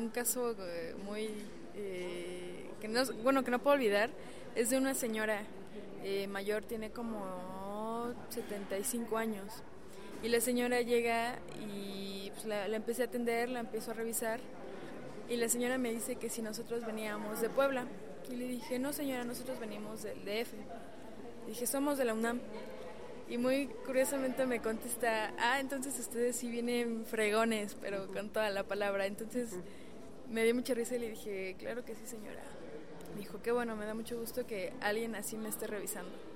un caso muy, que no puedo olvidar, es de una señora mayor, tiene como 75 años, y la señora llega y pues, la empecé a atender, la empiezo a revisar, y la señora me dice que si nosotros veníamos de Puebla, y le dije, no señora, nosotros venimos del DF, dije, somos de la UNAM. Y muy curiosamente me contesta, entonces ustedes sí vienen fregones, pero con toda la palabra. Entonces me dio mucha risa y le dije, claro que sí, señora. Me dijo, qué bueno, me da mucho gusto que alguien así me esté revisando.